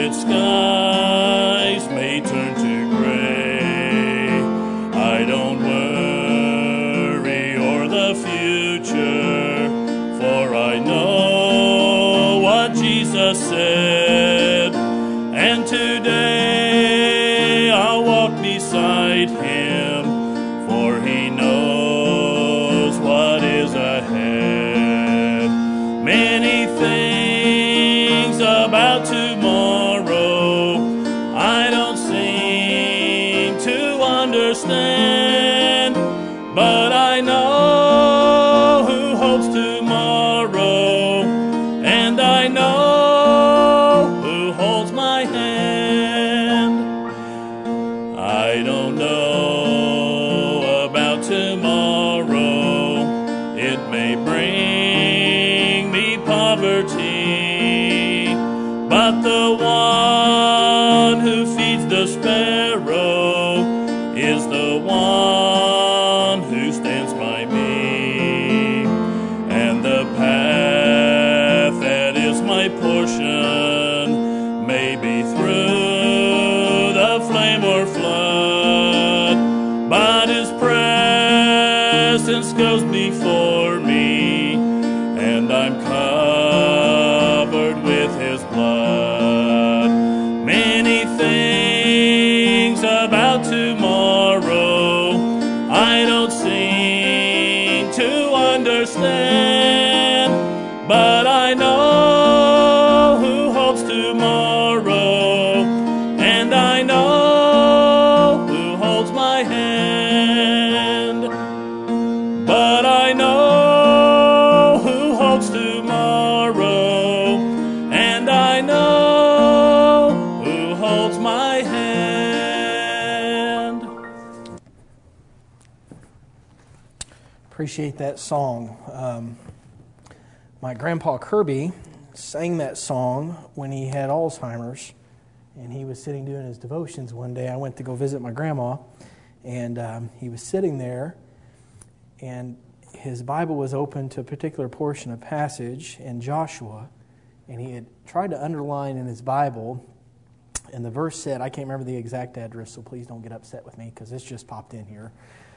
its skies may turn to gray. I don't worry o'er the future, for I know what Jesus said. And today I'll walk beside Him, for He knows what is ahead. Many things about tomorrow I don't seem to understand, but I know who holds tomorrow, and I know who holds my hand. I don't know about tomorrow. It may bring me poverty, but the one who feeds the sparrow is the one who stands by me. And the path that is my portion may be through the flame or flood, but His presence goes before me, and I'm covered with His blood. Many things about tomorrow I don't seem to understand, but I know who holds tomorrow, and I know who holds my hand. But I know who holds tomorrow, and I know who holds my hand. Appreciate that song. My grandpa Kirby sang that song when he had Alzheimer's, and he was sitting doing his devotions one day. I went to go visit my grandma, and he was sitting there, and his Bible was open to a particular portion of passage in Joshua, and he had tried to underline in his Bible, and the verse said, I can't remember the exact address, so please don't get upset with me because this just popped in here.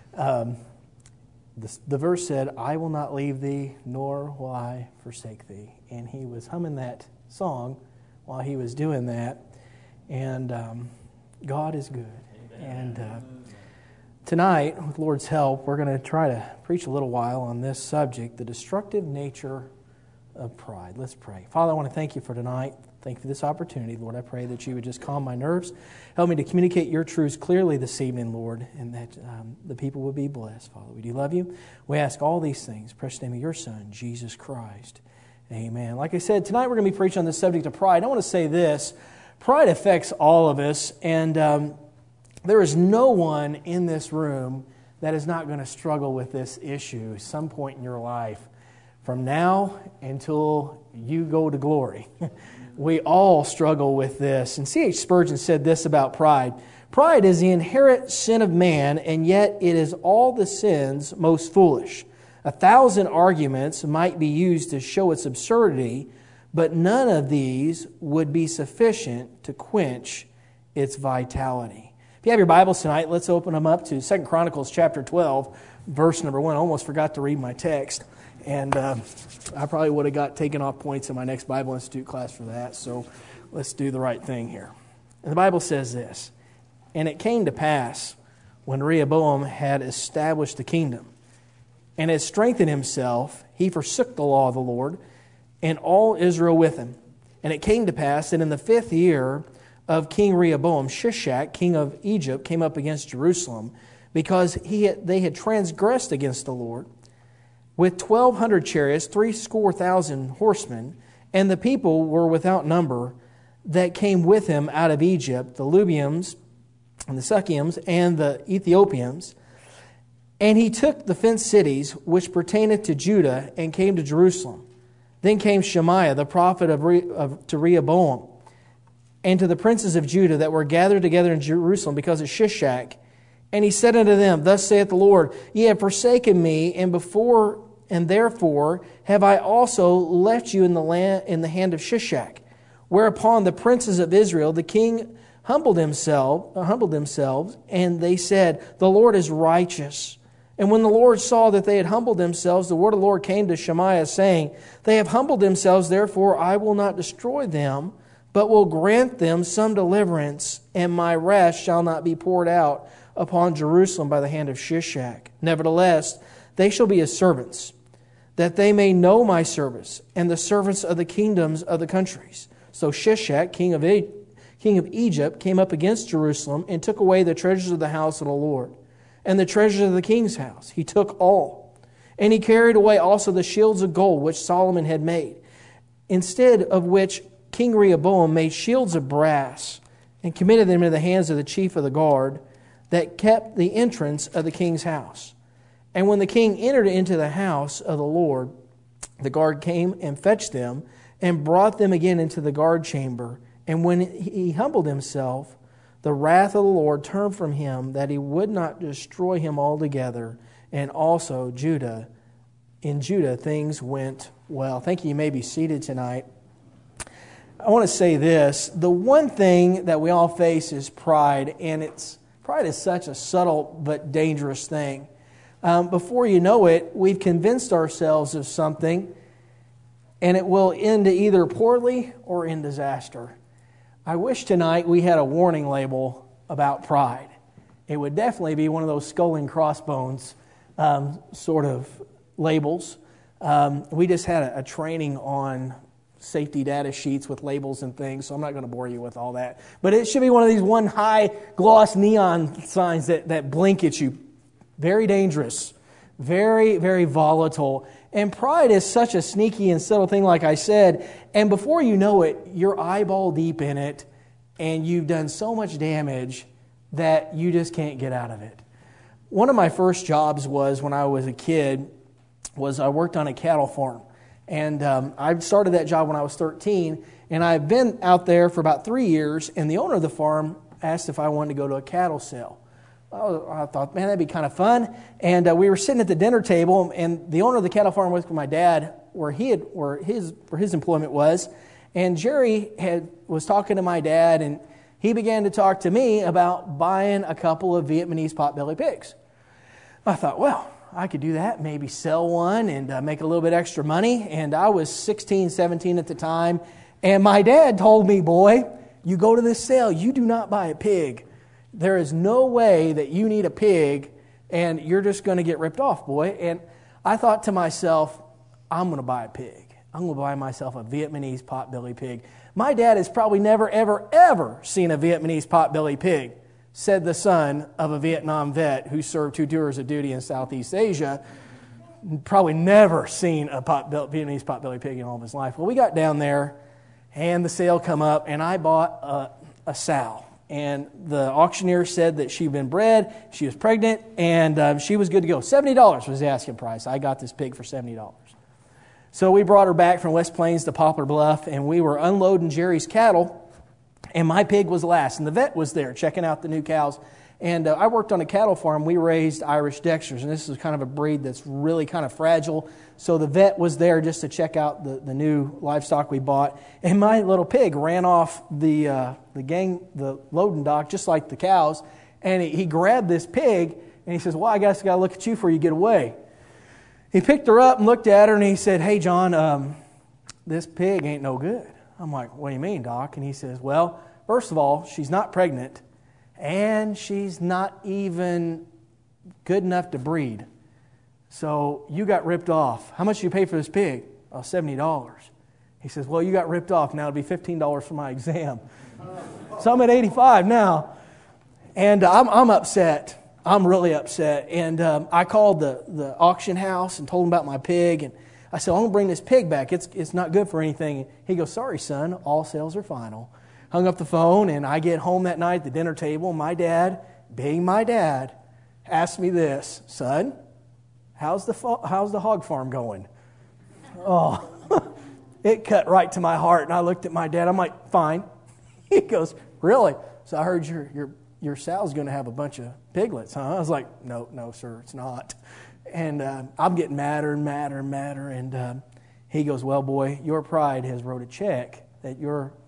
The verse said, I will not leave thee, nor will I forsake thee. And he was humming that song while he was doing that. And God is good. Amen. And tonight, with Lord's help, we're going to try to preach a little while on this subject, the destructive nature of pride. Let's pray. Father, I want to thank you for tonight. Thank you for this opportunity, Lord. I pray that you would just calm my nerves. Help me to communicate your truths clearly this evening, Lord, and that the people would be blessed, Father. We do love you. We ask all these things. Precious name of your Son, Jesus Christ. Amen. Like I said, tonight we're going to be preaching on the subject of pride. I want to say this. Pride affects all of us, and there is no one in this room that is not going to struggle with this issue at some point in your life, from now until you go to glory. We all struggle with this. And C.H. Spurgeon said this about pride. Pride is the inherent sin of man, and yet it is all the sins most foolish. 1,000 arguments might be used to show its absurdity, but none of these would be sufficient to quench its vitality. If you have your Bibles tonight, let's open them up to 2 Chronicles chapter 12, verse number 1. I almost forgot to read my text. And I probably would have got taken off points in my next Bible Institute class for that. So let's do the right thing here. And the Bible says this, And it came to pass, when Rehoboam had established the kingdom, and had strengthened himself, he forsook the law of the Lord, and all Israel with him. And it came to pass that in the 5th year of King Rehoboam, Shishak, king of Egypt, came up against Jerusalem, because they had transgressed against the Lord, with 1,200 chariots, 70,000 horsemen, and the people were without number that came with him out of Egypt, the Lubians and the Sukkians and the Ethiopians. And he took the fenced cities which pertained to Judah and came to Jerusalem. Then came Shemaiah, the prophet to Rehoboam, and to the princes of Judah that were gathered together in Jerusalem because of Shishak. And he said unto them, Thus saith the Lord, Ye have forsaken me, and therefore have I also left you in the hand of Shishak. Whereupon the princes of Israel, the king, humbled themselves, and they said, "The Lord is righteous." And when the Lord saw that they had humbled themselves, the word of the Lord came to Shemaiah, saying, "They have humbled themselves, therefore I will not destroy them, but will grant them some deliverance, and my wrath shall not be poured out upon Jerusalem by the hand of Shishak. Nevertheless, they shall be as servants, that they may know my service, and the servants of the kingdoms of the countries." So Shishak, king of Egypt, came up against Jerusalem and took away the treasures of the house of the Lord and the treasures of the king's house. He took all. And he carried away also the shields of gold which Solomon had made, instead of which King Rehoboam made shields of brass and committed them into the hands of the chief of the guard that kept the entrance of the king's house. And when the king entered into the house of the Lord, the guard came and fetched them and brought them again into the guard chamber. And when he humbled himself, the wrath of the Lord turned from him, that he would not destroy him altogether. And also in Judah things went well. Thank you. You may be seated tonight. I want to say this. The one thing that we all face is pride, and pride is such a subtle but dangerous thing. Before you know it, we've convinced ourselves of something, and it will end either poorly or in disaster. I wish tonight we had a warning label about pride. It would definitely be one of those skull and crossbones sort of labels. We just had a training on safety data sheets with labels and things, so I'm not going to bore you with all that. But it should be one of these one high gloss neon signs that blink at you. Very dangerous. Very, very volatile. And pride is such a sneaky and subtle thing, like I said. And before you know it, you're eyeball deep in it, and you've done so much damage that you just can't get out of it. One of my first jobs was, when I was a kid, I worked on a cattle farm. And I started that job when I was 13, and I've been out there for about 3 years, and the owner of the farm asked if I wanted to go to a cattle sale. I thought, man, that'd be kind of fun. And we were sitting at the dinner table, and the owner of the cattle farm was with my dad, where his employment was. And Jerry was talking to my dad, and he began to talk to me about buying a couple of Vietnamese potbelly pigs. I thought, well, I could do that, maybe sell one and make a little bit extra money. And I was 16, 17 at the time. And my dad told me, boy, you go to this sale, you do not buy a pig. There is no way that you need a pig and you're just going to get ripped off, boy. And I thought to myself, I'm going to buy a pig. I'm going to buy myself a Vietnamese potbelly pig. My dad has probably never, ever, ever seen a Vietnamese potbelly pig, said the son of a Vietnam vet who served 2 tours of duty in Southeast Asia. Probably never seen a Vietnamese potbelly pig in all of his life. Well, we got down there, and the sale come up, and I bought a sow. And the auctioneer said that she'd been bred, she was pregnant, and she was good to go. $70 was the asking price. I got this pig for $70. So we brought her back from West Plains to Poplar Bluff, and we were unloading Jerry's cattle, and my pig was last. And the vet was there checking out the new cows. And I worked on a cattle farm. We raised Irish Dexters, and this is kind of a breed that's really kind of fragile. So the vet was there just to check out the new livestock we bought. And my little pig ran off the loading dock just like the cows. And he grabbed this pig, and he says, well, I guess I got to look at you before you get away. He picked her up and looked at her, and he said, hey, John, this pig ain't no good. I'm like, what do you mean, Doc? And he says, well, first of all, she's not pregnant. And she's not even good enough to breed. So you got ripped off. How much did you pay for this pig? Oh, $70. He says, well, you got ripped off. Now it'll be $15 for my exam. So I'm at $85 now. And I'm upset. I'm really upset. And I called the auction house and told them about my pig. And I said, I'm going to bring this pig back. It's not good for anything. He goes, sorry, son, all sales are final. Hung up the phone, and I get home that night at the dinner table. My dad, being my dad, asked me this, son, how's the hog farm going? Oh, it cut right to my heart, and I looked at my dad. I'm like, fine. He goes, really? So I heard your sow's going to have a bunch of piglets, huh? I was like, no, sir, it's not. And I'm getting madder and madder and madder. And he goes, well, boy, your pride has wrote a check that your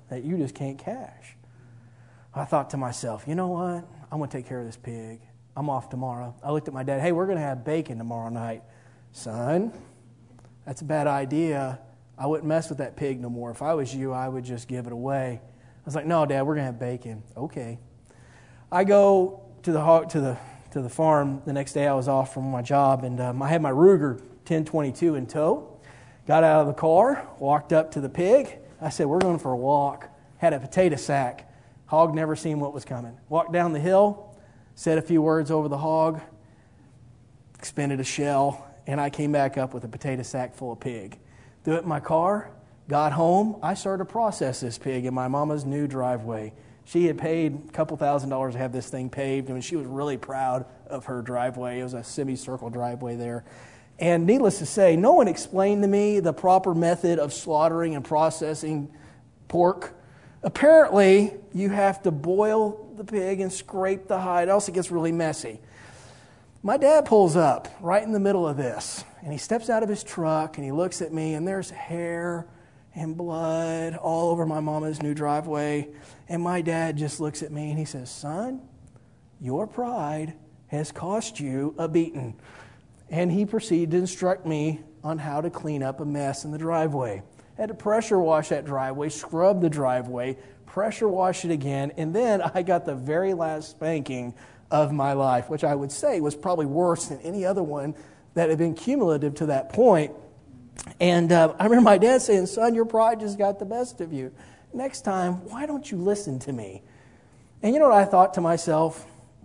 that you just can't cash. I thought to myself, you know what? I'm going to take care of this pig. I'm off tomorrow. I looked at my dad. Hey, we're going to have bacon tomorrow night. Son, that's a bad idea. I wouldn't mess with that pig no more. If I was you, I would just give it away. I was like, no, Dad, we're going to have bacon. Okay. I go to the farm the next day. I was off from my job, and I had my Ruger 1022 in tow. Got out of the car, walked up to the pig. I said, we're going for a walk. Had a potato sack. Hog never seen what was coming. Walked down the hill, said a few words over the hog, expended a shell, and I came back up with a potato sack full of pig. Threw it in my car, got home. I started to process this pig in my mama's new driveway. She had paid a couple $1,000s to have this thing paved, and she was really proud of her driveway. It was a semicircle driveway there. And needless to say, no one explained to me the proper method of slaughtering and processing pork. Apparently, you have to boil the pig and scrape the hide, else it gets really messy. My dad pulls up right in the middle of this, and he steps out of his truck, and he looks at me, and there's hair and blood all over my mama's new driveway. And my dad just looks at me, and he says, son, your pride has cost you a beating. And he proceeded to instruct me on how to clean up a mess in the driveway. I had to pressure wash that driveway, scrub the driveway, pressure wash it again, and then I got the very last spanking of my life, which I would say was probably worse than any other one that had been cumulative to that point. And I remember my dad saying, son, your pride just got the best of you. Next time, why don't you listen to me? And you know what I thought to myself?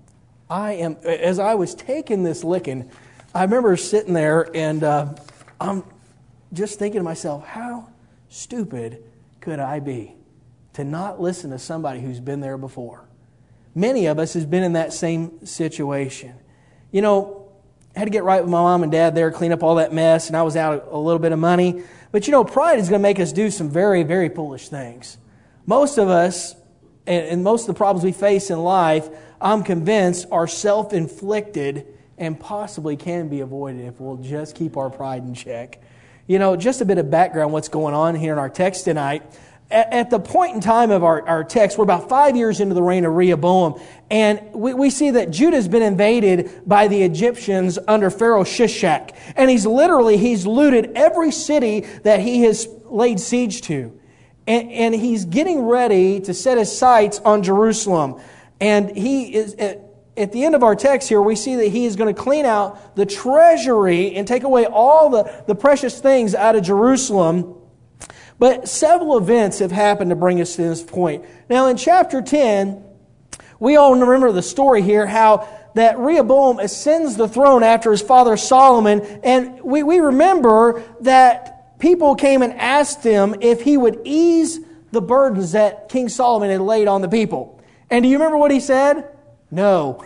As I was taking this licking, I remember sitting there and I'm just thinking to myself, how stupid could I be to not listen to somebody who's been there before? Many of us has been in that same situation. You know, I had to get right with my mom and dad there, clean up all that mess, and I was out a little bit of money. But you know, pride is going to make us do some very, very foolish things. Most of us, and most of the problems we face in life, I'm convinced, are self-inflicted and possibly can be avoided if we'll just keep our pride in check. You know, just a bit of background what's going on here in our text tonight. At the point in time of our text, we're about 5 years into the reign of Rehoboam, and we see that Judah has been invaded by the Egyptians under Pharaoh Shishak. And he's looted every city that he has laid siege to. And he's getting ready to set his sights on Jerusalem. And he is... At the end of our text here, we see that he is going to clean out the treasury and take away all the precious things out of Jerusalem. But several events have happened to bring us to this point. Now, in chapter 10, we all remember the story here, how that Rehoboam ascends the throne after his father Solomon. And we remember that people came and asked him if he would ease the burdens that King Solomon had laid on the people. And do you remember what he said? No.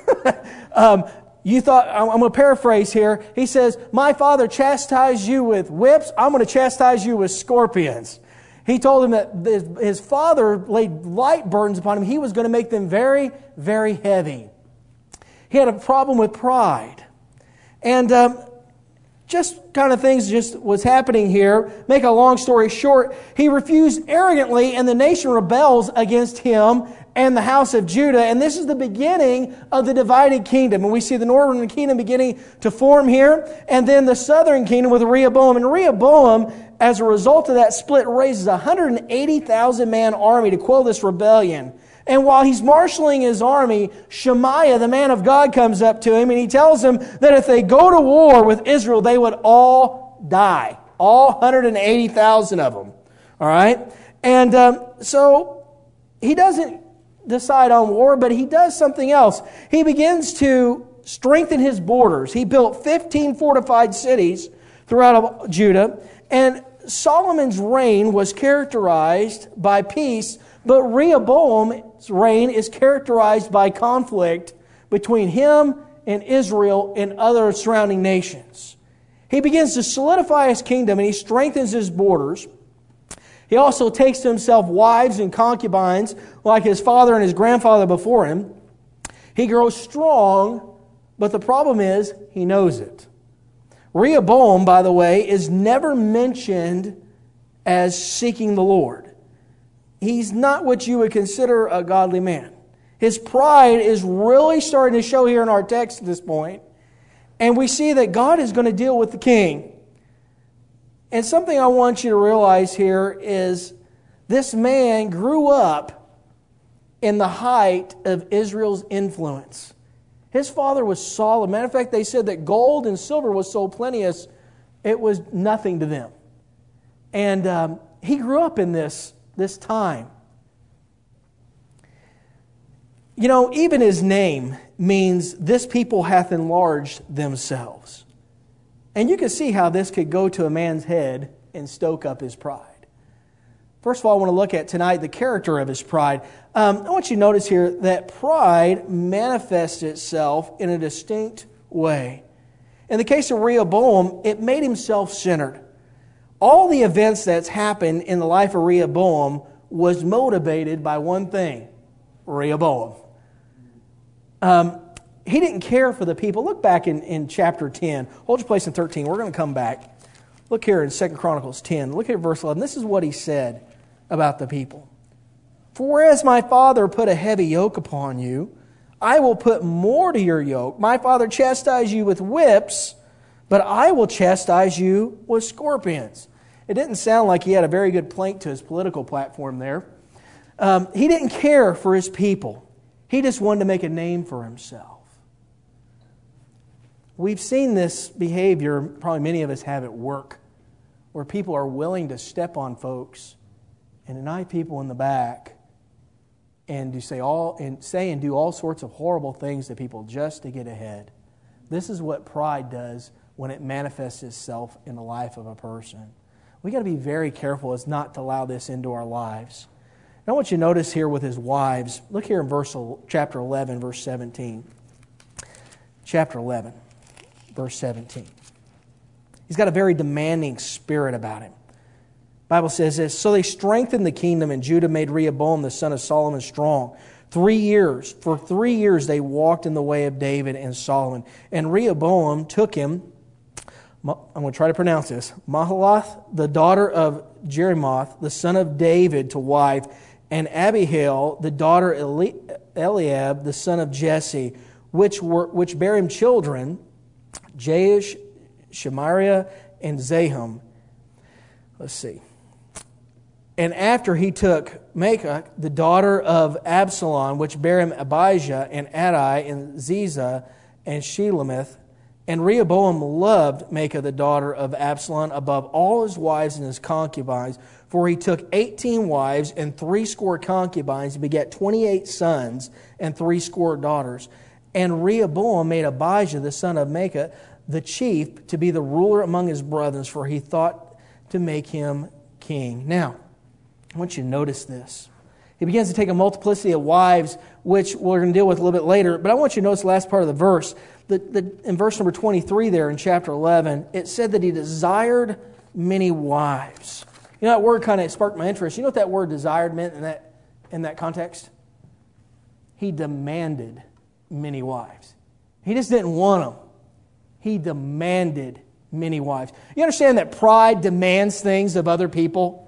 You thought, I'm going to paraphrase here. He says, my father chastised you with whips. I'm going to chastise you with scorpions. He told him that his father laid light burdens upon him. He was going to make them very, very heavy. He had a problem with pride. And just kind of things just was happening here. Make a long story short, he refused arrogantly, and the nation rebels against him and the house of Judah. And this is the beginning of the divided kingdom. And we see the northern kingdom beginning to form here, and then the southern kingdom with Rehoboam. And Rehoboam, as a result of that split, raises a 180,000-man army to quell this rebellion. And while he's marshaling his army, Shemaiah, the man of God, comes up to him, and he tells him that if they go to war with Israel, they would all die. All 180,000 of them. All right? And so he doesn't decide on war, but he does something else. He begins to strengthen his borders. He built 15 fortified cities throughout Judah, and Solomon's reign was characterized by peace, but Rehoboam's reign is characterized by conflict between him and Israel and other surrounding nations. He begins to solidify his kingdom, and he strengthens his borders. He also takes to himself wives and concubines like his father and his grandfather before him. He grows strong, but the problem is he knows it. Rehoboam, by the way, is never mentioned as seeking the Lord. he's not what you would consider a godly man. His pride is really starting to show here in our text at this point. And we see that God is going to deal with the king. And something I want you to realize here is this man grew up in the height of Israel's influence. His father was Solomon. Matter of fact, they said that gold and silver was so plenteous, it was nothing to them. And he grew up in this time. You know, even his name means this people hath enlarged themselves. And you can see how this could go to a man's head and stoke up his pride. First of all, I want to look at tonight the character of his pride. I want you to notice here that pride manifests itself in a distinct way. In the case of Rehoboam, it made him self-centered. All the events that's happened in the life of Rehoboam was motivated by one thing: Rehoboam. He didn't care for the people. Look back in chapter 10. Hold your place in 13. We're going to come back. Look here in 2 Chronicles 10. Look at verse 11. This is what he said about the people. For whereas my father put a heavy yoke upon you, I will put more to your yoke. My father chastised you with whips, but I will chastise you with scorpions. It didn't sound like he had a very good plank to his political platform there. He didn't care for his people. He just wanted to make a name for himself. We've seen this behavior, probably many of us have at work, where people are willing to step on folks and deny people in the back and say and do all sorts of horrible things to people just to get ahead. This is what pride does when it manifests itself in the life of a person. We've got to be very careful as not to allow this into our lives. I want you to notice here with his wives. Look here in chapter 11, verse 17. Chapter 11, verse 17. He's got a very demanding spirit about him. The Bible says this: So they strengthened the kingdom, and Judah made Rehoboam the son of Solomon strong. 3 years, for 3 years they walked in the way of David and Solomon. And Rehoboam took him, I'm going to try to pronounce this, Mahalath, the daughter of Jerimoth, the son of David, to wife, and Abihail, the daughter Eliab, the son of Jesse, which bare him children, Jaish, Shemariah, and Zaham. Let's see. And after he took Maacah, the daughter of Absalom, which bare him Abijah, and Adai, and Ziza, and Shelemith. And Rehoboam loved Maacah, the daughter of Absalom, above all his wives and his concubines, for he took 18 wives and 60 concubines, and begat 28 sons and 60 daughters. And Rehoboam made Abijah, the son of Maacah, the chief, to be the ruler among his brothers, for he thought to make him king. Now, I want you to notice this. He begins to take a multiplicity of wives, which we're going to deal with a little bit later, but I want you to notice the last part of the verse. In verse number 23 there in chapter 11, it said that he desired many wives. You know, that word kind of sparked my interest. You know what that word desired meant in that context? He demanded many wives. He just didn't want them. He demanded many wives. You understand that pride demands things of other people?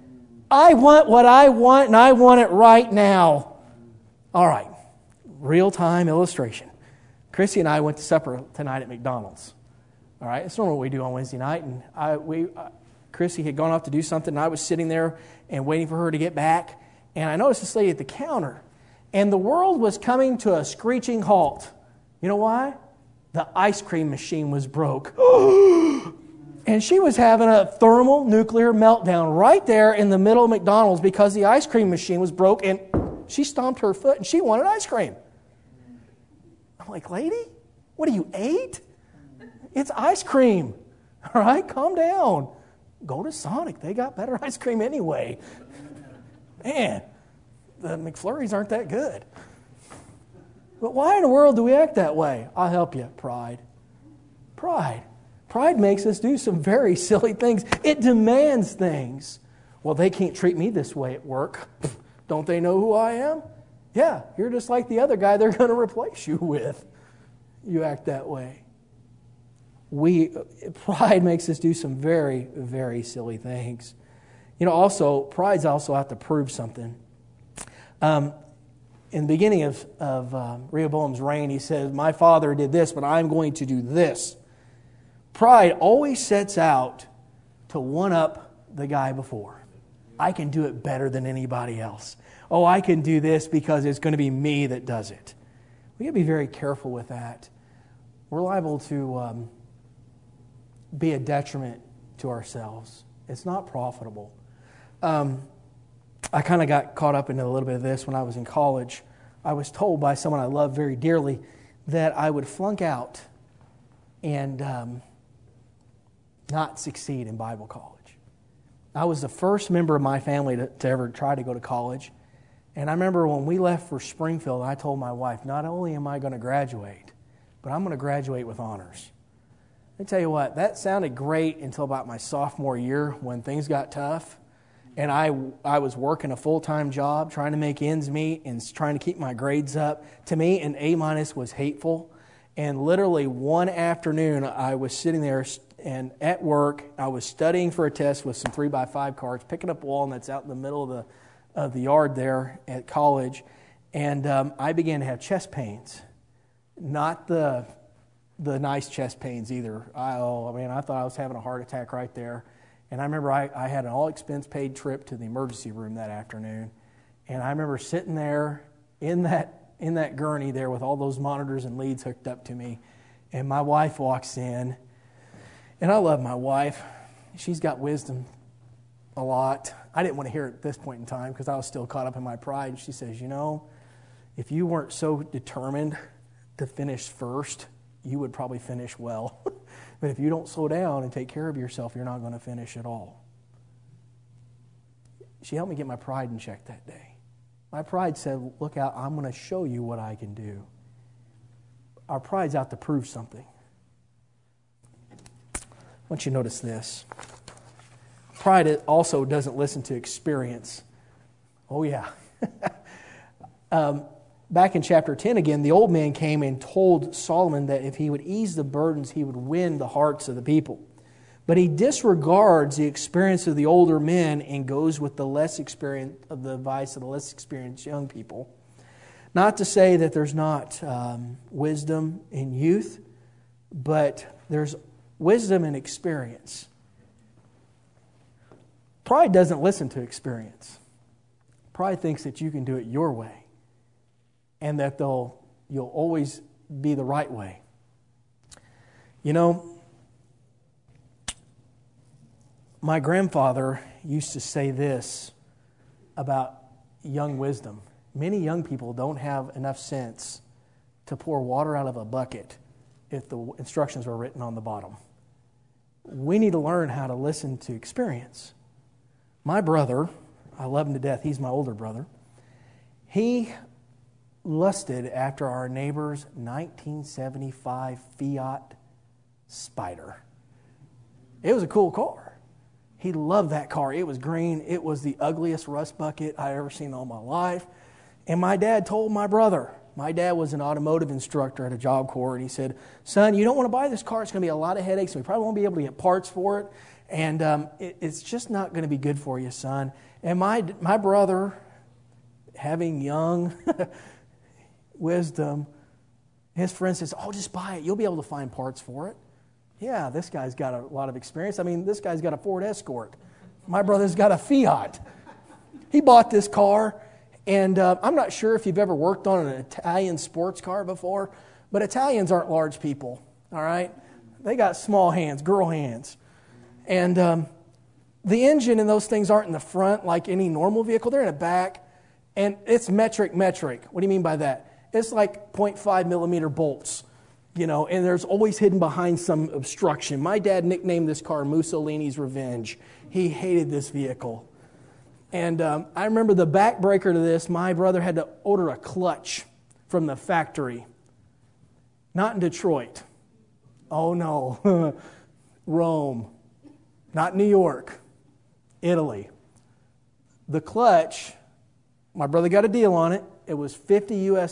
I want what I want, and I want it right now. All right, real-time illustration. Chrissy and I went to supper tonight at McDonald's. All right, it's normally what we do on Wednesday night, and Chrissy had gone off to do something, and I was sitting there and waiting for her to get back, and I noticed this lady at the counter, and the world was coming to a screeching halt. You know why? The ice cream machine was broke. And she was having a thermonuclear meltdown right there in the middle of McDonald's because the ice cream machine was broke, and she stomped her foot and she wanted ice cream. I'm like, lady, what are you, 8? It's ice cream. All right, calm down. Go to Sonic. They got better ice cream anyway. Man, the McFlurries aren't that good. But why in the world do we act that way? I'll help you. Pride. Pride. Pride makes us do some very silly things. It demands things. Well, they can't treat me this way at work. Don't they know who I am? Yeah, you're just like the other guy they're going to replace you with. You act that way. Pride makes us do some very, very silly things. Also, pride's also have to prove something. In the beginning of Rehoboam's reign, he says, my father did this, but I'm going to do this. Pride always sets out to one-up the guy before. I can do it better than anybody else. Oh, I can do this because it's going to be me that does it. We got to be very careful with that. We're liable to be a detriment to ourselves. It's not profitable. I kind of got caught up in a little bit of this when I was in college. I was told by someone I love very dearly that I would flunk out and not succeed in Bible college. I was the first member of my family to ever try to go to college. And I remember when we left for Springfield, I told my wife, not only am I going to graduate, but I'm going to graduate with honors. I tell you what, that sounded great until about my sophomore year when things got tough. And I was working a full-time job, trying to make ends meet and trying to keep my grades up. To me, an A- was hateful. And literally one afternoon, I was sitting there and at work, I was studying for a test with some 3x5 cards, picking up walnuts out in the middle of the yard there at college. And I began to have chest pains. Not the nice chest pains either. I thought I was having a heart attack right there. And I remember I had an all-expense-paid trip to the emergency room that afternoon. And I remember sitting there in that gurney there with all those monitors and leads hooked up to me. And my wife walks in. And I love my wife. She's got wisdom a lot. I didn't want to hear it at this point in time because I was still caught up in my pride. And she says, if you weren't so determined to finish first, you would probably finish well. But if you don't slow down and take care of yourself, you're not going to finish at all. She helped me get my pride in check that day. My pride said, look out, I'm going to show you what I can do. Our pride's out to prove something. I want you to notice this. Pride also doesn't listen to experience. Oh, yeah. Back in chapter 10 again, the old man came and told Solomon that if he would ease the burdens, he would win the hearts of the people. But he disregards the experience of the older men and goes with the advice of the less experienced young people. Not to say that there's not wisdom in youth, but there's wisdom in experience. Pride doesn't listen to experience. Pride thinks that you can do it your way. And that you'll always be the right way. My grandfather used to say this about young wisdom. Many young people don't have enough sense to pour water out of a bucket if the instructions were written on the bottom. We need to learn how to listen to experience. My brother, I love him to death, he's my older brother, he lusted after our neighbor's 1975 Fiat Spider. It was a cool car. He loved that car. It was green. It was the ugliest rust bucket I ever seen in all my life. And my dad told my brother, my dad was an automotive instructor at a Job Corps, and he said, son, you don't want to buy this car. It's going to be a lot of headaches. We probably won't be able to get parts for it. And it's just not going to be good for you, son. And my brother, having young wisdom, his friend says, just buy it. You'll be able to find parts for it. Yeah, this guy's got a lot of experience. This guy's got a Ford Escort. My brother's got a Fiat. He bought this car, and I'm not sure if you've ever worked on an Italian sports car before, but Italians aren't large people, all right? They got small hands, girl hands. And the engine in those things aren't in the front like any normal vehicle. They're in the back, and it's metric. What do you mean by that? It's like 0.5 millimeter bolts, and there's always hidden behind some obstruction. My dad nicknamed this car Mussolini's Revenge. He hated this vehicle. And I remember the back breaker to this, my brother had to order a clutch from the factory. Not in Detroit. Oh, no. Rome. Not New York. Italy. The clutch, my brother got a deal on it. It was $50 US.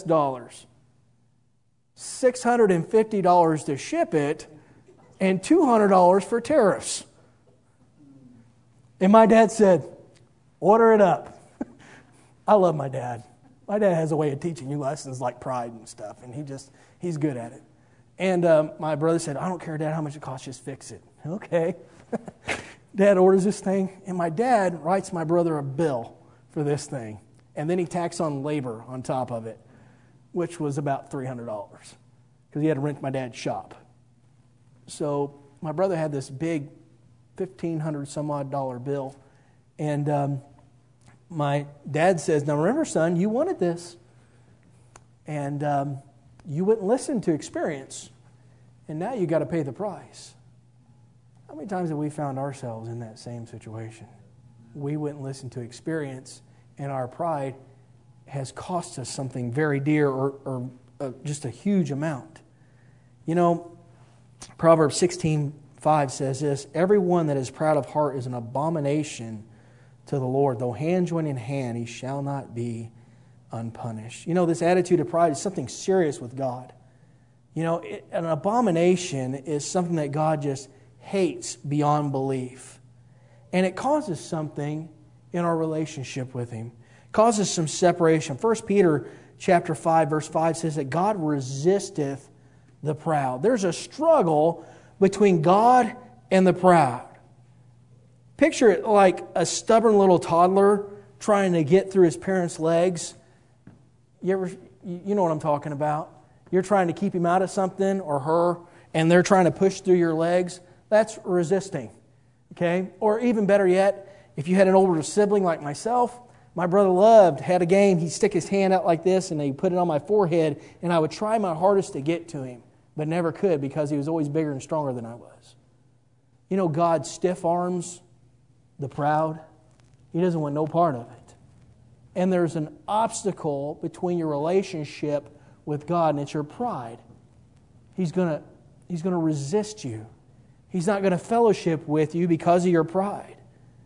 $650 to ship it, and $200 for tariffs. And my dad said, Order it up. I love my dad. My dad has a way of teaching you lessons like pride and stuff, and he's good at it. And my brother said, I don't care, Dad, how much it costs, just fix it. Okay. Dad orders this thing, and my dad writes my brother a bill for this thing. And then he tacks on labor on top of it, which was about $300 because he had to rent my dad's shop. So my brother had this big $1,500 some odd dollar bill. And my dad says, now remember, son, you wanted this. And you wouldn't listen to experience. And now you got to pay the price. How many times have we found ourselves in that same situation? We wouldn't listen to experience, and our pride has cost us something very dear or just a huge amount. You know, Proverbs 16:5 says this, everyone that is proud of heart is an abomination to the Lord. Though hand join in hand, he shall not be unpunished. You know, this attitude of pride is something serious with God. You know, an abomination is something that God just hates beyond belief. And it causes something in our relationship with Him. It causes some separation. 1 Peter chapter 5, verse 5 says that God resisteth the proud. There's a struggle between God and the proud. Picture it like a stubborn little toddler trying to get through his parents' legs. You know what I'm talking about. You're trying to keep him out of something or her, and they're trying to push through your legs. That's resisting. Okay? Or even better yet, if you had an older sibling like myself, my brother had a game, he'd stick his hand out like this and he'd put it on my forehead, and I would try my hardest to get to him, but never could because he was always bigger and stronger than I was. You know, God stiff arms the proud. He doesn't want no part of it. And there's an obstacle between your relationship with God, and it's your pride. He's going to resist you. He's not going to fellowship with you because of your pride.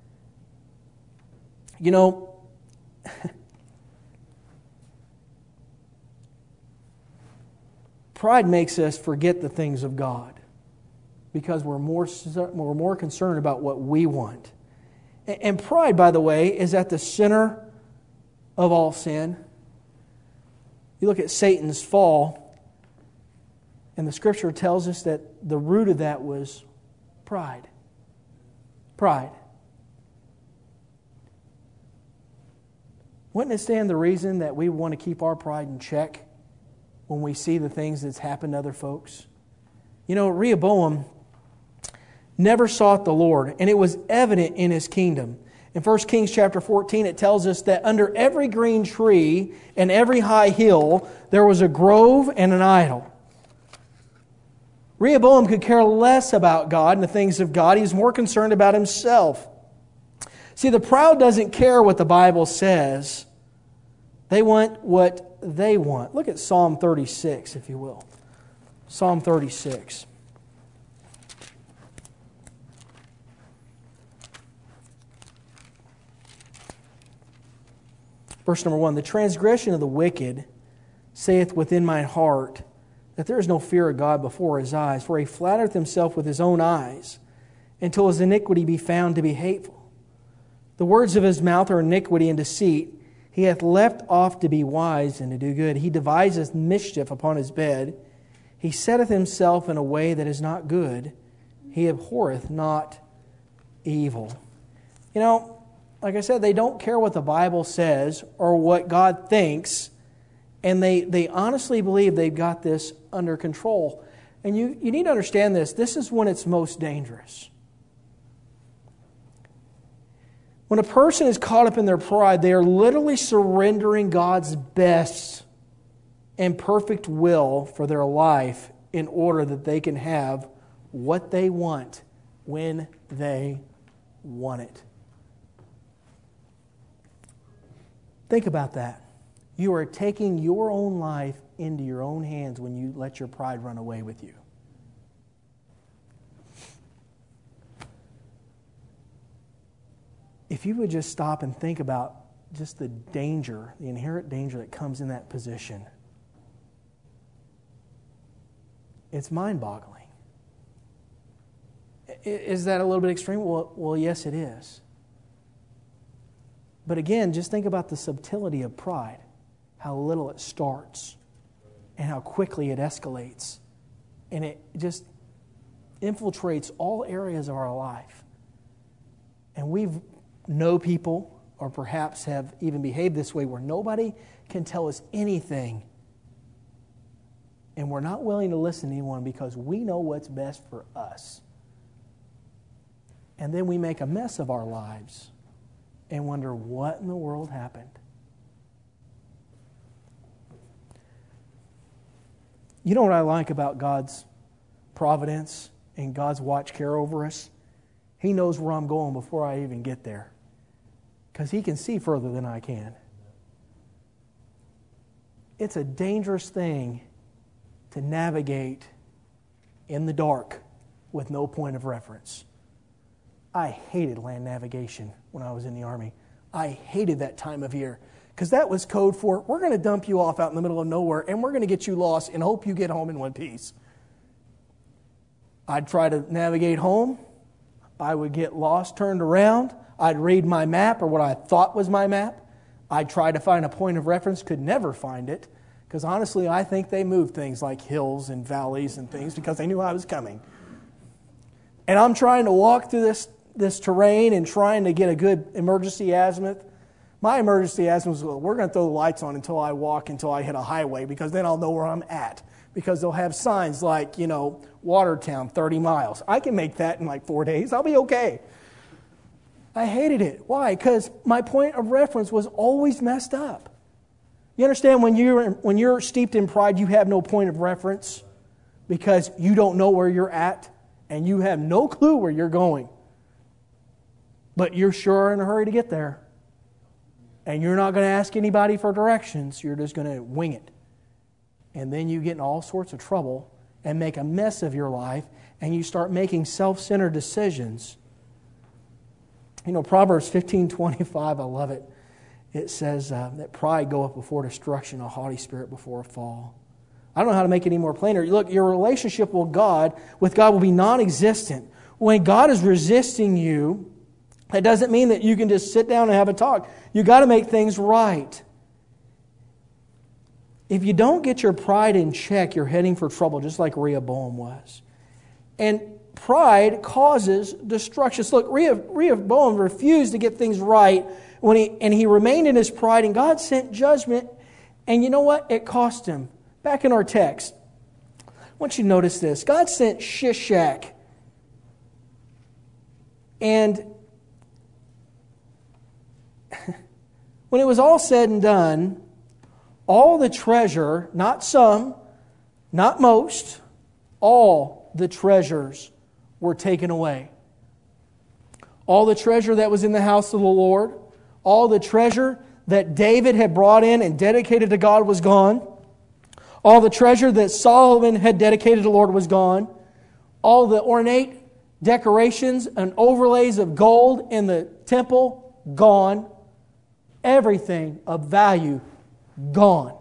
You know, pride makes us forget the things of God because we're more concerned about what we want. And pride, by the way, is at the center of all sin. You look at Satan's fall, and the Scripture tells us that the root of that was pride. Pride. Wouldn't it stand the reason that we want to keep our pride in check when we see the things that's happened to other folks? You know, Rehoboam never sought the Lord, and it was evident in his kingdom. In 1 Kings chapter 14, it tells us that under every green tree and every high hill, there was a grove and an idol. Rehoboam could care less about God and the things of God. He was more concerned about himself. See, the proud doesn't care what the Bible says. They want what they want. Look at Psalm 36, if you will. Psalm 36. Verse number 1, the transgression of the wicked saith within mine heart that there is no fear of God before His eyes, for he flattereth himself with his own eyes, until his iniquity be found to be hateful. The words of his mouth are iniquity and deceit. He hath left off to be wise and to do good. He deviseth mischief upon his bed. He setteth himself in a way that is not good. He abhorreth not evil. You know, like I said, they don't care what the Bible says or what God thinks, and they honestly believe they've got this under control. And you need to understand this. This is when it's most dangerous. When a person is caught up in their pride, they are literally surrendering God's best and perfect will for their life in order that they can have what they want when they want it. Think about that. You are taking your own life into your own hands when you let your pride run away with you. If you would just stop and think about just the danger, the inherent danger that comes in that position, it's mind-boggling. Is that a little bit extreme? Well, yes, it is. But again, just think about the subtlety of pride, how little it starts and how quickly it escalates. And it just infiltrates all areas of our life. And we know people, or perhaps have even behaved this way, where nobody can tell us anything. And we're not willing to listen to anyone because we know what's best for us. And then we make a mess of our lives and wonder what in the world happened. You know what I like about God's providence and God's watch care over us? He knows where I'm going before I even get there, because He can see further than I can. It's a dangerous thing to navigate in the dark with no point of reference. I hated land navigation when I was in the Army. I hated that time of year, because that was code for, we're going to dump you off out in the middle of nowhere and we're going to get you lost and hope you get home in one piece. I'd try to navigate home. I would get lost, turned around. I'd read my map, or what I thought was my map. I'd try to find a point of reference, could never find it, because honestly I think they moved things like hills and valleys and things because they knew I was coming. And I'm trying to walk through this terrain and trying to get a good emergency azimuth. My emergency azimuth was, we're going to throw the lights on until I hit a highway, because then I'll know where I'm at. Because they'll have signs like, Watertown, 30 miles. I can make that in like 4 days. I'll be okay. I hated it. Why? Because my point of reference was always messed up. You understand, when you're steeped in pride, you have no point of reference because you don't know where you're at and you have no clue where you're going. But you're sure in a hurry to get there. And you're not going to ask anybody for directions. You're just going to wing it. And then you get in all sorts of trouble and make a mess of your life, and you start making self-centered decisions. Proverbs 15:25, I love it. It says that pride goeth before destruction, a haughty spirit before a fall. I don't know how to make it any more plainer. Look, your relationship with God will be non-existent. When God is resisting you, that doesn't mean that you can just sit down and have a talk. You've got to make things right. If you don't get your pride in check, you're heading for trouble, just like Rehoboam was. And pride causes destruction. So look, Rehoboam refused to get things right and he remained in his pride, and God sent judgment. And you know what? It cost him. Back in our text, I want you to notice this. God sent Shishak. And when it was all said and done, all the treasure, not some, not most, all the treasures were taken away. All the treasure that was in the house of the Lord, all the treasure that David had brought in and dedicated to God was gone. All the treasure that Solomon had dedicated to the Lord was gone. All the ornate decorations and overlays of gold in the temple, gone. Everything of value, gone.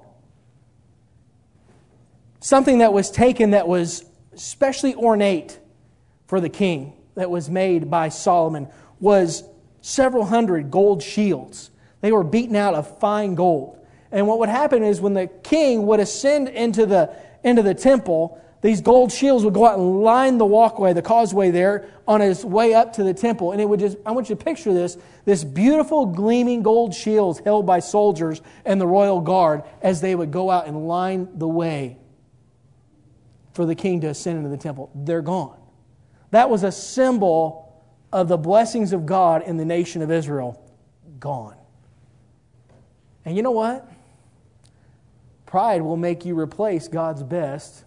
Something that was taken that was especially ornate for the king, that was made by Solomon, was several hundred gold shields. They were beaten out of fine gold. And what would happen is when the king would ascend into the temple, these gold shields would go out and line the walkway, the causeway there, on his way up to the temple. And it would I want you to picture this beautiful gleaming gold shields held by soldiers and the royal guard as they would go out and line the way for the king to ascend into the temple. They're gone. That was a symbol of the blessings of God in the nation of Israel. Gone. And you know what? Pride will make you replace God's best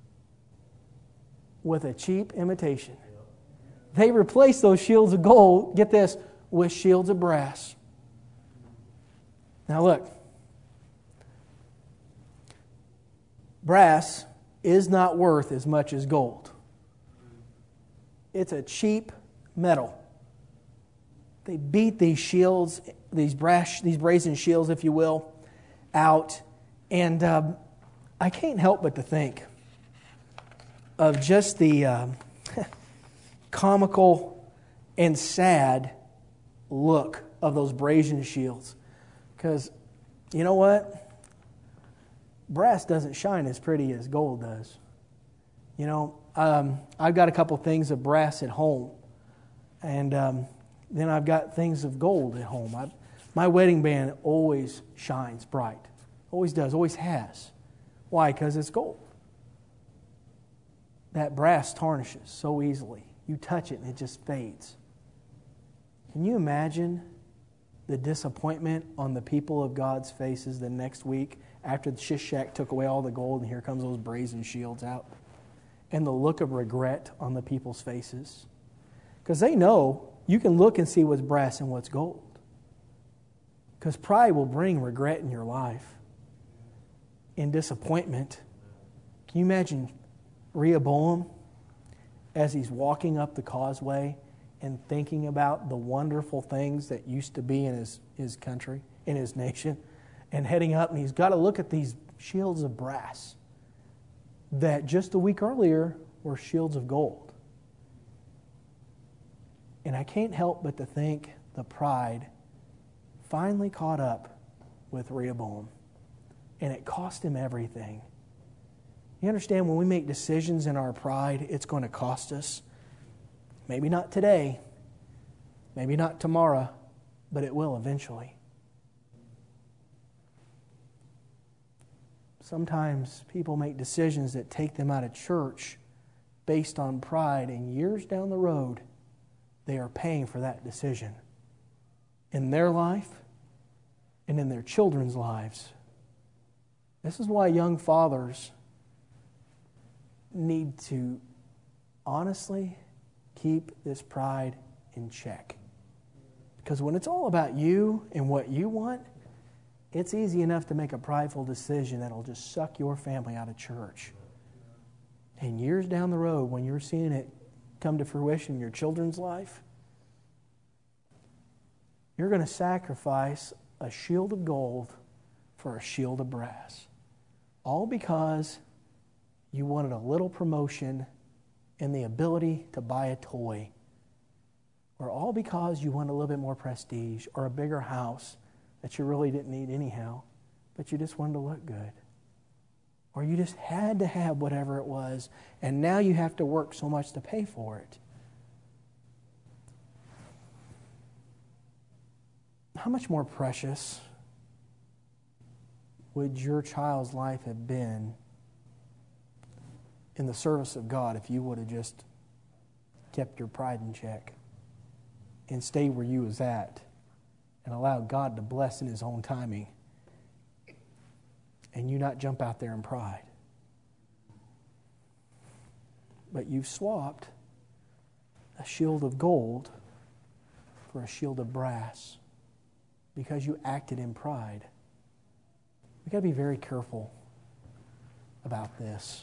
with a cheap imitation. They replaced those shields of gold, get this, with shields of brass. Now look, brass is not worth as much as gold. It's a cheap metal. They beat these shields, these brazen shields, if you will, out. And I can't help but to think of just the comical and sad look of those brazen shields. Because, you know what? Brass doesn't shine as pretty as gold does. You know, I've got a couple things of brass at home. And then I've got things of gold at home. My wedding band always shines bright. Always does, always has. Why? Because it's gold. That brass tarnishes so easily. You touch it and it just fades. Can you imagine the disappointment on the people of God's faces the next week after the Shishak took away all the gold and here comes those brazen shields out? And the look of regret on the people's faces. Because they know you can look and see what's brass and what's gold. Because pride will bring regret in your life and disappointment. Can you imagine Rehoboam as he's walking up the causeway and thinking about the wonderful things that used to be in his country, in his nation, and heading up, and he's got to look at these shields of brass that just a week earlier were shields of gold. And I can't help but to think the pride finally caught up with Rehoboam, and it cost him everything. You understand, when we make decisions in our pride, it's going to cost us. Maybe not today, maybe not tomorrow, but it will eventually. Sometimes people make decisions that take them out of church based on pride, and years down the road, they are paying for that decision in their life and in their children's lives. This is why young fathers need to honestly keep this pride in check. Because when it's all about you and what you want, it's easy enough to make a prideful decision that'll just suck your family out of church. And years down the road, when you're seeing it come to fruition in your children's life, you're going to sacrifice a shield of gold for a shield of brass. All because you wanted a little promotion and the ability to buy a toy. Or all because you wanted a little bit more prestige or a bigger house that you really didn't need anyhow, but you just wanted to look good. Or you just had to have whatever it was, and now you have to work so much to pay for it. How much more precious would your child's life have been in the service of God if you would have just kept your pride in check and stayed where you was at and allowed God to bless in His own timing and you not jump out there in pride? But you've swapped a shield of gold for a shield of brass because you acted in pride. We've got to be very careful about this.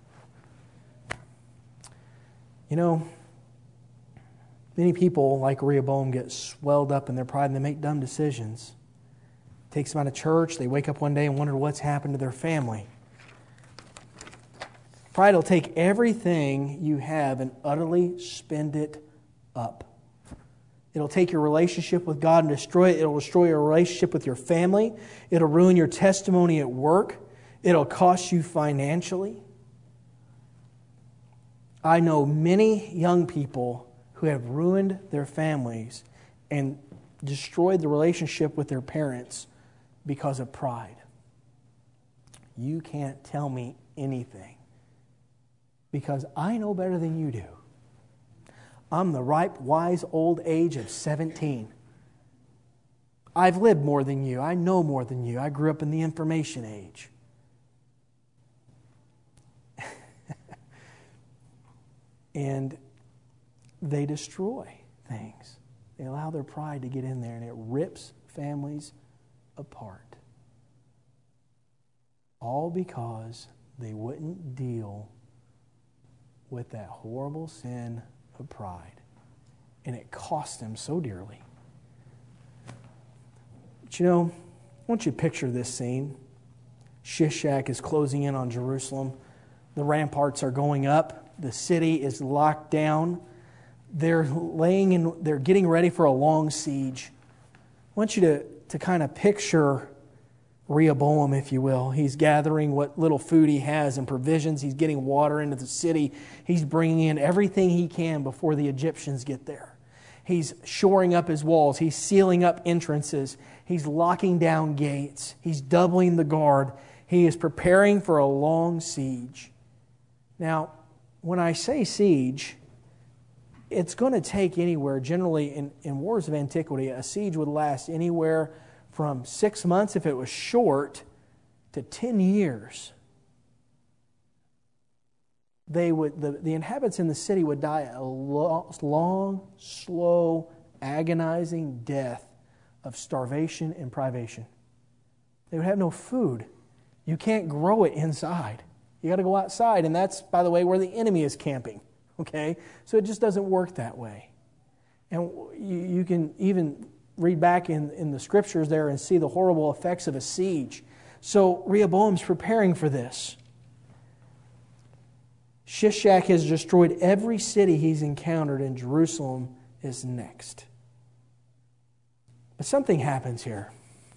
You know, many people, like Rehoboam, get swelled up in their pride and they make dumb decisions. It takes them out of church. They wake up one day and wonder what's happened to their family. Pride will take everything you have and utterly spend it up. It'll take your relationship with God and destroy it. It'll destroy your relationship with your family. It'll ruin your testimony at work. It'll cost you financially. I know many young people who have ruined their families and destroyed the relationship with their parents because of pride. You can't tell me anything because I know better than you do. I'm the ripe, wise old age of 17. I've lived more than you. I know more than you. I grew up in the information age. And they destroy things. They allow their pride to get in there, and it rips families apart. All because they wouldn't deal with that horrible sin of pride. And it cost them so dearly. But you know, I want you to picture this scene. Shishak is closing in on Jerusalem. The ramparts are going up. The city is locked down. They're getting ready for a long siege. want you to kind of picture Rehoboam, if you will. He's gathering what little food he has and provisions. He's getting water into the city. He's bringing in everything he can before the Egyptians get there. He's shoring up his walls. He's sealing up entrances. He's locking down gates. He's doubling the guard. He is preparing for a long siege. Now, when I say siege, it's going to take anywhere, generally in wars of antiquity, a siege would last anywhere from 6 months, if it was short, to 10 years. The inhabitants in the city would die a long, slow, agonizing death of starvation and privation. They would have no food. You can't grow it inside. You got to go outside, and that's, by the way, where the enemy is camping. Okay? So it just doesn't work that way. And you can even read back in the scriptures there and see the horrible effects of a siege. So Rehoboam's preparing for this. Shishak has destroyed every city he's encountered, and Jerusalem is next. But something happens here.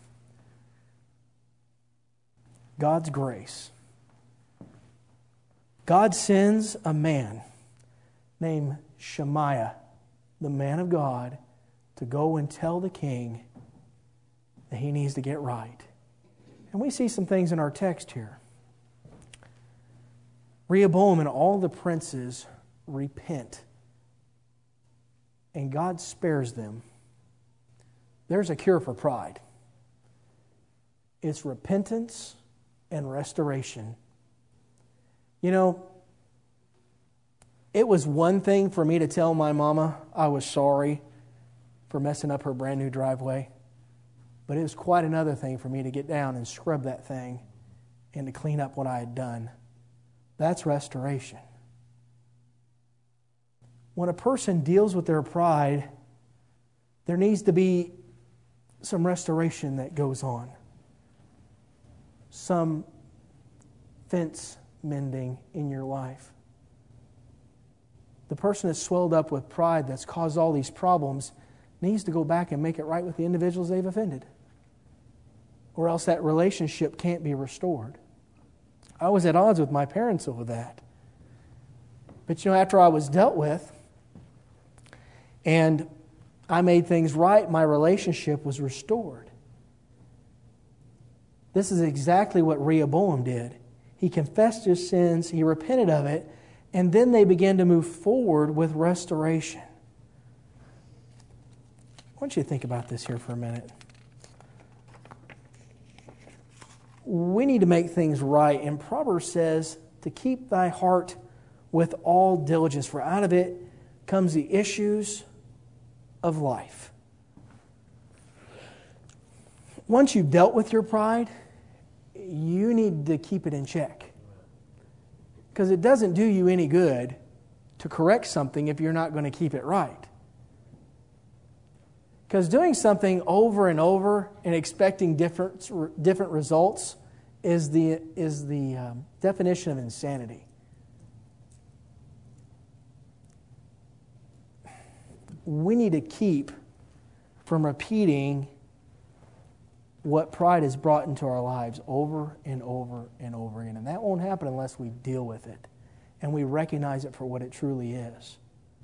God's grace. God sends a man named Shemaiah, the man of God, to go and tell the king that he needs to get right. And we see some things in our text here. Rehoboam and all the princes repent, and God spares them. There's a cure for pride. It's repentance and restoration. You know, it was one thing for me to tell my mama I was sorry for messing up her brand new driveway, but it was quite another thing for me to get down and scrub that thing and to clean up what I had done. That's restoration. When a person deals with their pride, there needs to be some restoration that goes on. Some fence mending in your life. The person that's swelled up with pride that's caused all these problems needs to go back and make it right with the individuals they've offended, or else that relationship can't be restored. I was at odds with my parents over that. But after I was dealt with and I made things right, my relationship was restored. This is exactly what Rehoboam did. He confessed his sins, he repented of it, and then they began to move forward with restoration. I want you to think about this here for a minute. We need to make things right. And Proverbs says to keep thy heart with all diligence, for out of it comes the issues of life. Once you've dealt with your pride, you need to keep it in check. Because it doesn't do you any good to correct something if you're not going to keep it right. Because doing something over and over and expecting different results is the definition of insanity. We need to keep from repeating what pride has brought into our lives over and over and over again. And that won't happen unless we deal with it and we recognize it for what it truly is.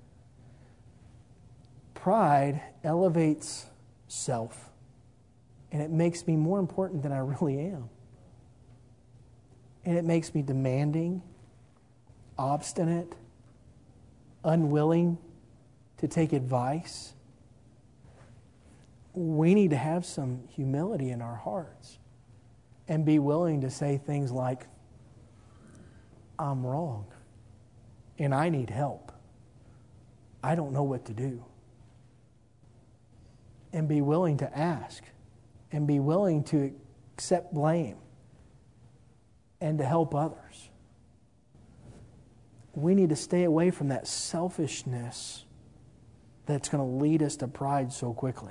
Pride elevates self, and it makes me more important than I really am. And it makes me demanding, obstinate, unwilling to take advice. We need to have some humility in our hearts and be willing to say things like, I'm wrong, and I need help. I don't know what to do. And be willing to ask, and be willing to accept blame, and to help others. We need to stay away from that selfishness that's going to lead us to pride so quickly.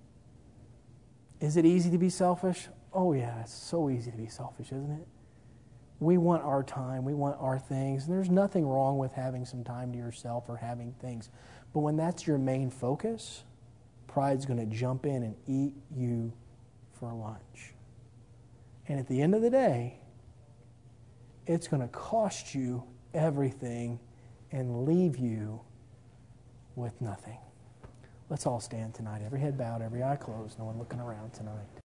Is it easy to be selfish? Oh yeah, it's so easy to be selfish, isn't it? We want our time, we want our things, and there's nothing wrong with having some time to yourself or having things. But when that's your main focus, pride's going to jump in and eat you for lunch. And at the end of the day, it's going to cost you everything and leave you with nothing. Let's all stand tonight. Every head bowed, every eye closed, no one looking around tonight.